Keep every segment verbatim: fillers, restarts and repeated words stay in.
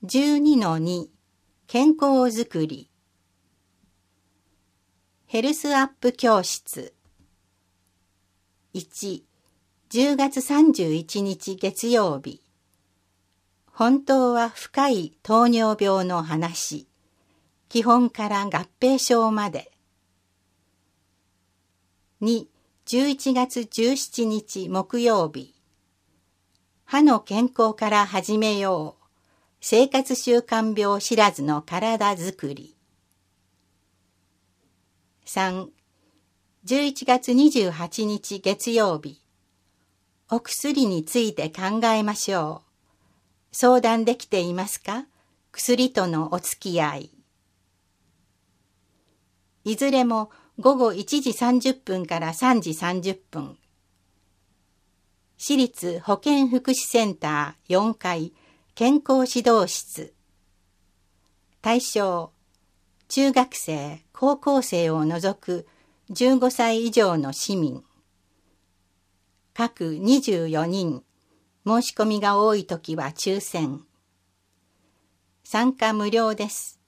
じゅうにのに 健康づくりヘルスアップ教室いち、じゅうがつさんじゅういちにち月曜日本当は深い糖尿病の話基本から合併症までに、じゅういちがつじゅうしちにち木曜日歯の健康から始めよう生活習慣病知らずの体づくりさん、じゅういちがつにじゅうはちにち月曜日お薬について考えましょう相談できていますか薬とのお付き合いいずれもごごいちじさんじゅっぷんからさんじさんじゅっぷん市立保健福祉センターよんかい健康指導室対象中学生高校生を除くじゅうごさい以上の市民各にじゅうよにん申し込みが多いときは抽選参加無料です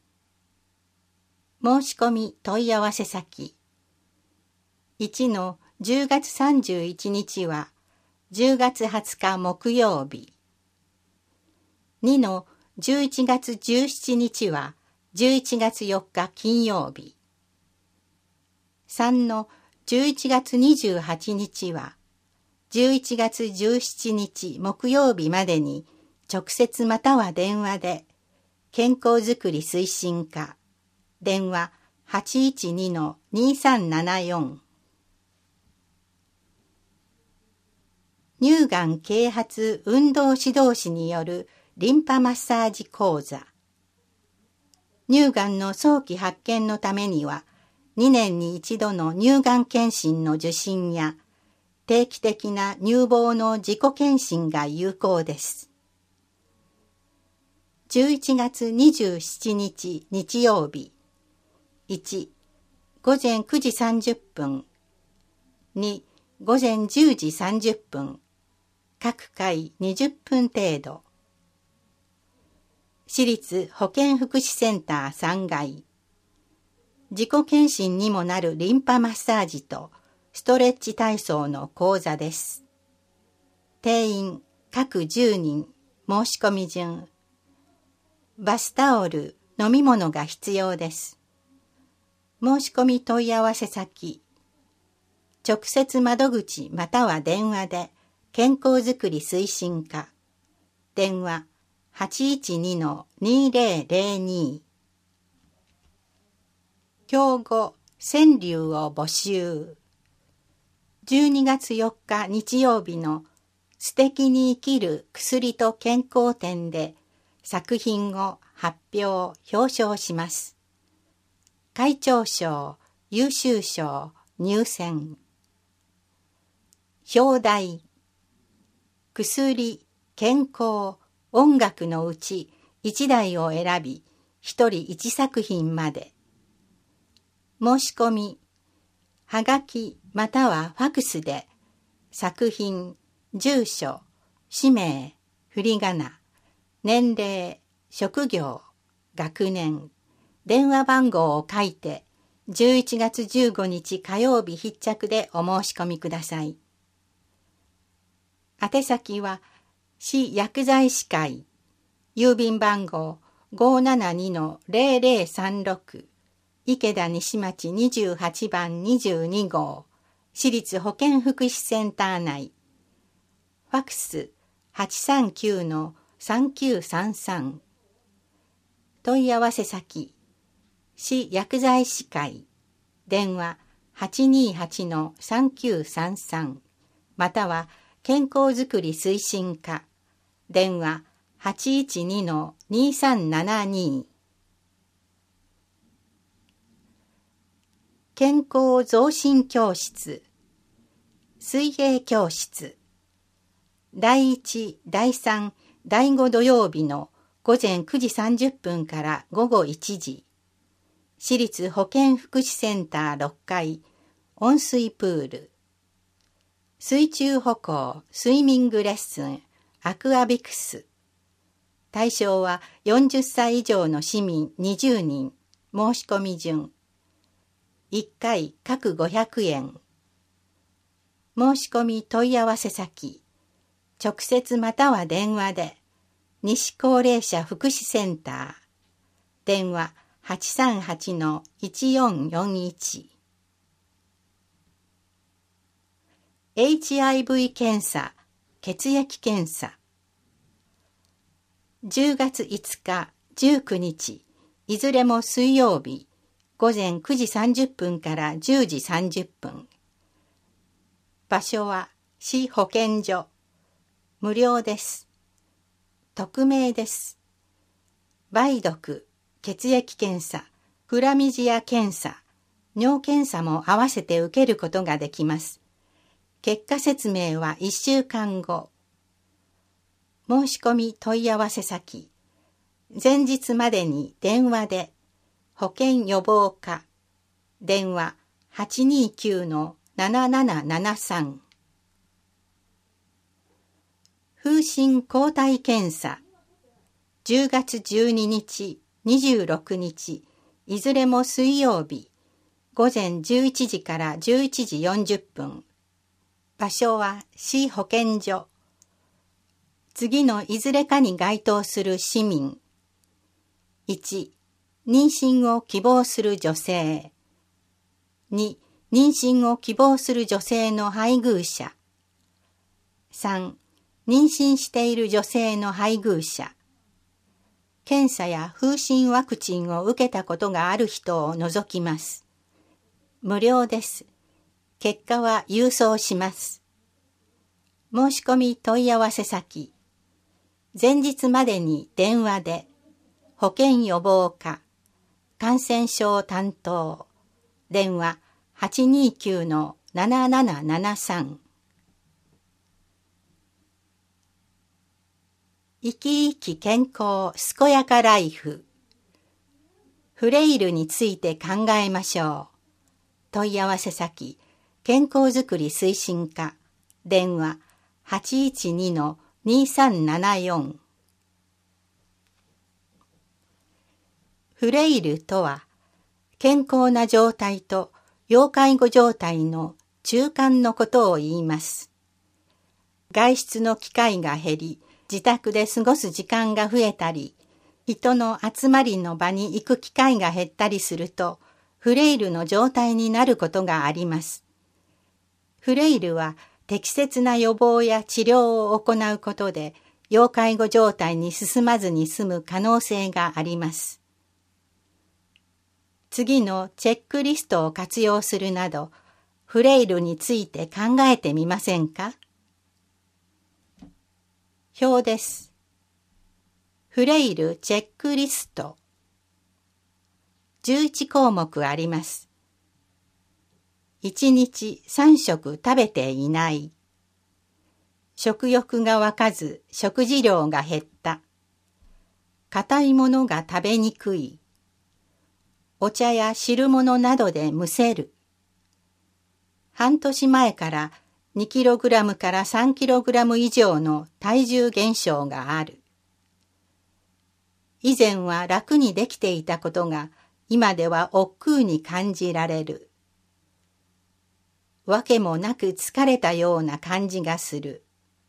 申し込み問い合わせ先いちのじゅうがつさんじゅういちにちはじゅうがつはつか木曜日にのじゅういちがつじゅうしちにちはじゅういちがつよっか金曜日さんのじゅういちがつにじゅうはちにちはじゅういちがつじゅうしちにち木曜日までに直接または電話で健康づくり推進課電話 はちいちにのにさんななよん 乳がん啓発運動指導士によるリンパマッサージ講座乳がんの早期発見のためにはにねんに一度の乳がん検診の受診や定期的な乳房の自己検診が有効です。じゅういちがつにじゅうしちにち日曜日いち、ごぜんくじさんじゅっぷんに、ごぜんじゅうじさんじゅっぷん各回にじゅっぷん程度市立保健福祉センターさんがい自己検診にもなるリンパマッサージとストレッチ体操の講座です。定員各じゅうにん申し込み順バスタオル飲み物が必要です。申し込み問い合わせ先直接窓口または電話で健康づくり推進課電話 はちいちにのにぜろぜろに 競合川柳を募集じゅうにがつよっか日曜日の素敵に生きる薬と健康展で作品を発表表彰します会長賞優秀賞入選表題薬健康音楽のうちいちだいを選びひとりいちさくひんまで申し込みはがきまたはファクスで作品住所氏名振り仮名年齢職業学年電話番号を書いてじゅういちがつじゅうごにち火曜日必着でお申し込みください。宛先は市薬剤師会郵便番号 ごーななにのぜろぜろさんろく 池田西町にじゅうはちばんにじゅうにごう市立保健福祉センター内ファクス はちさんきゅうのさんきゅうさんさん 問い合わせ先市薬剤師会電話 はちにーはちのさんきゅうさんさん または健康づくり推進課電話 はちいちにのにさんななに 健康増進教室水泳教室だいいち、だいさん、だいご土曜日のごぜんくじさんじゅっぷんからごごいちじ市立保健福祉センターろっかい温水プール水中歩行スイミングレッスンアクアビクス対象はよんじゅっさい以上の市民にじゅうにん。申し込み順。いっかい各ごひゃくえん。申し込み問い合わせ先。直接または電話で。西高齢者福祉センター。電話 はちさんはちのいちよんよんいち。エイチアイブイ 検査、血液検査。じゅうがついつか、じゅうくにち、いずれも水曜日、ごぜんくじさんじゅっぷんからじゅうじさんじゅっぷん。場所は市保健所。無料です。匿名です。梅毒、血液検査、クラミジア検査、尿検査も合わせて受けることができます。結果説明はいっしゅうかんご。申し込み問い合わせ先。前日までに電話で、保健予防課、電話 はちにきゅうのななななななさん。風疹抗体検査。じゅうがつじゅうににち、にじゅうろくにち、いずれも水曜日、ごぜんじゅういちじからじゅういちじよんじゅっぷん。場所は市保健所。次のいずれかに該当する市民。いち、妊娠を希望する女性。に、妊娠を希望する女性の配偶者。さん、妊娠している女性の配偶者。検査や風疹ワクチンを受けたことがある人を除きます。無料です。結果は郵送します。申し込み問い合わせ先。前日までに電話で、保健予防課、感染症担当、電話 はちにきゅうのななななななさん。生き生き健康健やかライフ。フレイルについて考えましょう。問い合わせ先、健康づくり推進課、電話 はちいちにのにさんななよん。フレイルとは、健康な状態と要介護状態の中間のことを言います。外出の機会が減り、自宅で過ごす時間が増えたり、人の集まりの場に行く機会が減ったりすると、フレイルの状態になることがあります。フレイルは適切な予防や治療を行うことで、要介護状態に進まずに済む可能性があります。次のチェックリストを活用するなど、フレイルについて考えてみませんか？表です。フレイルチェックリスト。じゅういちこうもくあります。いちにちさんしょく食べていない。食欲が湧かず食事量が減った。硬いものが食べにくい。お茶や汁物などでむせる。半年前からにキログラムからさんキログラム以上の体重減少がある。以前は楽にできていたことが今では億劫に感じられる。わけもなく疲れたような感じがする。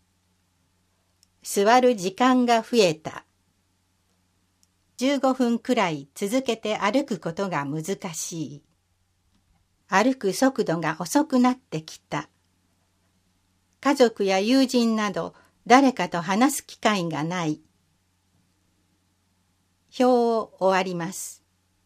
座る時間が増えた。じゅうごふんくらい続けて歩くことが難しい。歩く速度が遅くなってきた。家族や友人など誰かと話す機会がない。表を終わります。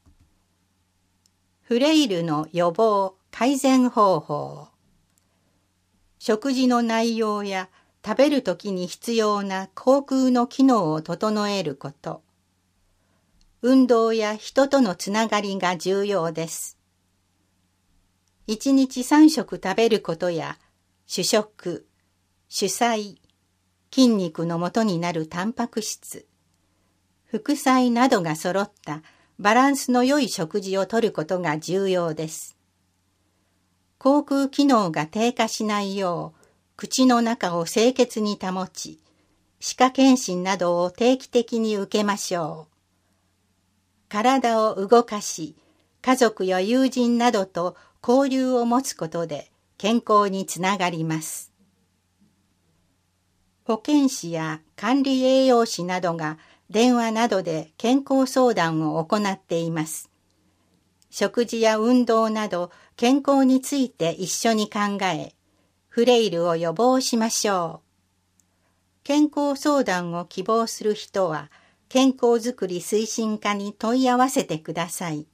フレイルの予防・改善方法。食事の内容や食べるときに必要な口腔の機能を整えること。運動や人とのつながりが重要です。いちにちさんしょく食べることや主食、主菜、筋肉の元になるタンパク質、副菜などが揃ったバランスの良い食事をとることが重要です。口腔機能が低下しないよう口の中を清潔に保ち、 歯科検診などを定期的に受けましょう。体を動かし、家族や友人などと交流を持つことで健康につながります。保健師や管理栄養士などが電話などで健康相談を行っています。食事や運動など健康について一緒に考え、フレイルを予防しましょう。健康相談を希望する人は、健康づくり推進課に問い合わせてください。